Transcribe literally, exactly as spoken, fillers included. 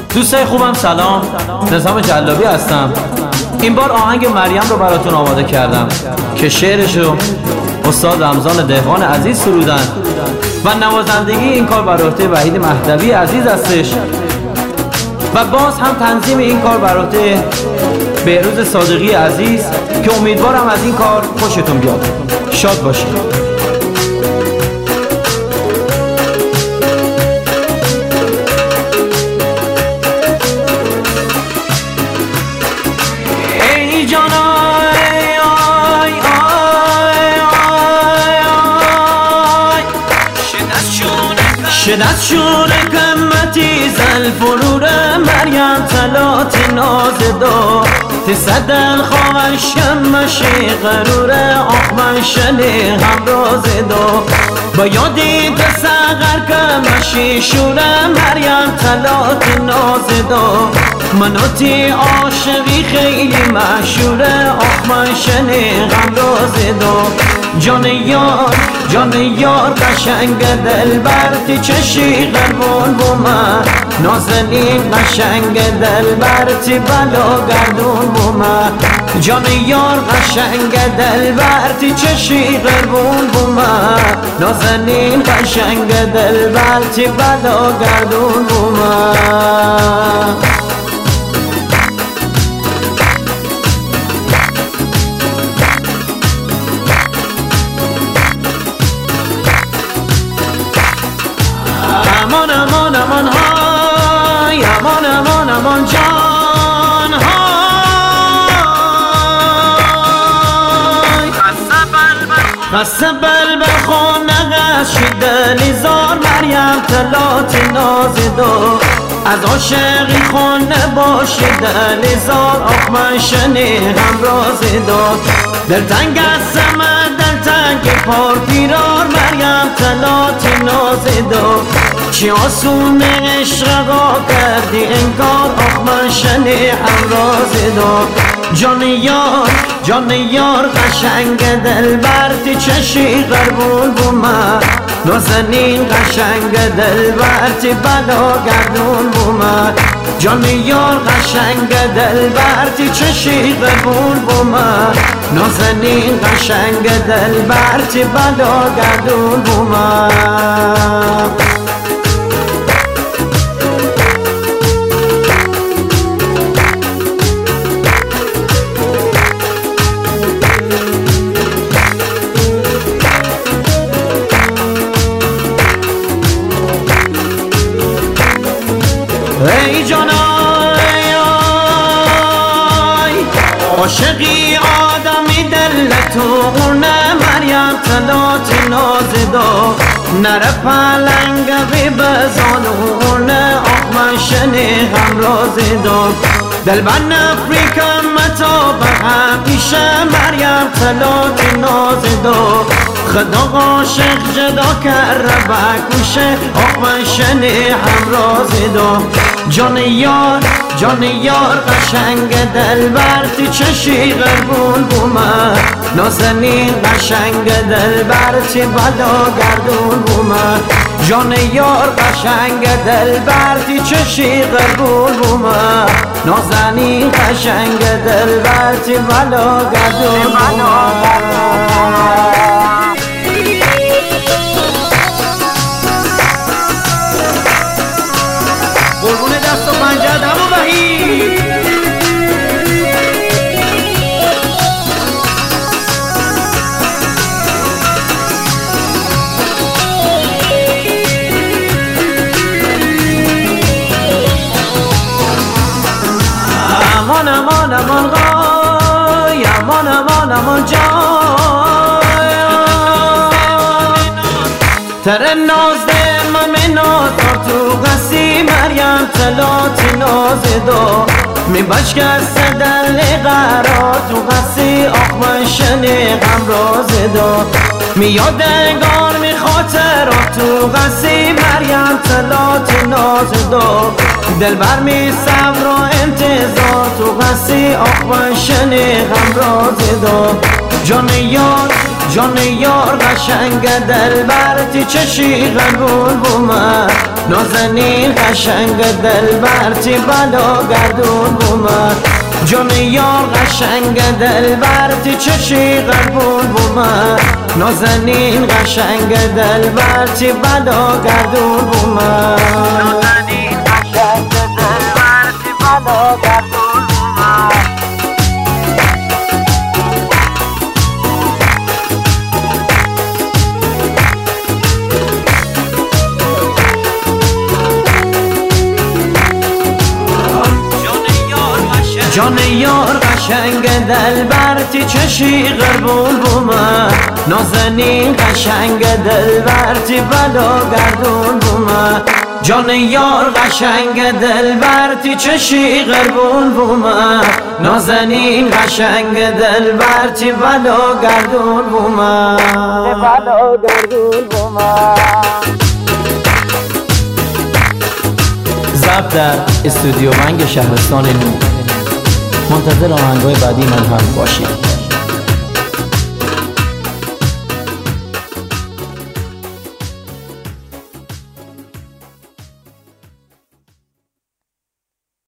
دوستای خوبم سلام، نظام جلابی هستم. این بار آهنگ مریم رو براتون آماده کردم که شعرشو استاد رمضان دهقان عزیز سرودن و نوازندگی این کار بر عهده وحید مهدوی عزیز هستش و باز هم تنظیم این کار بر عهده بهروز صادقی عزیز که امیدوارم از این کار خوشتون بیاد. شاد باشید. شدت شونه کمتی زل فرور مریم تلات نازدو تصدل خواه شمشی غرور آخمن شلی هم رازدو با یادی تساغر کمشی شوره مریم تلات نازدو منوتی عاشقی خیلی مشهوره آخمن شلی هم رازدو جان یار جان یار قشنگ دلبر تی چشی قربون بومه نازنین قشنگ دلبر تی بلا گردون بومه جان یار قشنگ دلبر تی چشی قربون بومه نازنین قشنگ دلبر تی بلا گردون بومه امان امان امان های امان امان امان جان های قصه بل بخون نقش دلی زار مریم تلات نازدو از عاشقی خونه باشی دلی زار آخ من شنی هم رازدو دلتنگ از سمه دلتنگ پار پیرار مریم تلات نازدو چی آسون عشقا کردی انکار آخ من شنی هم رازدو جان یار جان یار قشنگ دلبر تی چشی قربون بومه نازنین قشنگ دلبر تی بلا گردون بومه جان یار قشنگ دلبر تی چشی قربون بومه نازنین قشنگ دلبر تی بلا گردون بومه ای جانای عاشقی آدمی دل تو اونه مریم تلات نازدو نره پلنگ بی بزانونه آخ من شنی هم رازدو دل بن افریکم متا به همیشه مریم تلات نازدو خدا عاشق جدا کرده بکوشه آخ من شنی هم رازدو جان یار جان یار قشنگ دلبر تی چشی قربون بومه نازنین قشنگ دلبر تی بلا گردون بومه جان یار قشنگ دلبر تی چشی قربون بومه نازنین قشنگ دلبر تی بلا گردون بومه امان امان امان غای امان امان امان جای تر نازده من نازدار تو قصی مریم تلات نازدو می بشکست دل قرار تو قصی آخ من شنی غم رازدو می یادگار می خاطرات تو قصی مریم تلات نازدو دل بر می صبر و انتظار تو قصی آخ من شنی غم رازدو جان یار جان یار قشنگ دلبر تی چشی قبول بومه نازنین قشنگ دلبر تی بلا گردون بومد جان یار قشنگ دلبر تی چشی قربون بومد نازنین قشنگ دلبر تی بلا گردون بومد نازنین قشنگ دلبر تی بلا گردون بومد جان یار قشنگ دلبر تی چشی قربون بومد نازنین قشنگ دلبر تی بلا گردون بومد جان یار قشنگ دلبر تی چشی قربون بومد نازنین قشنگ دلبر تی بلا گردون بومد بلا گردون بومد ضبط در استودیو ونگ شهرستان نو. منتظر آهنگای بعدی من هم باشید.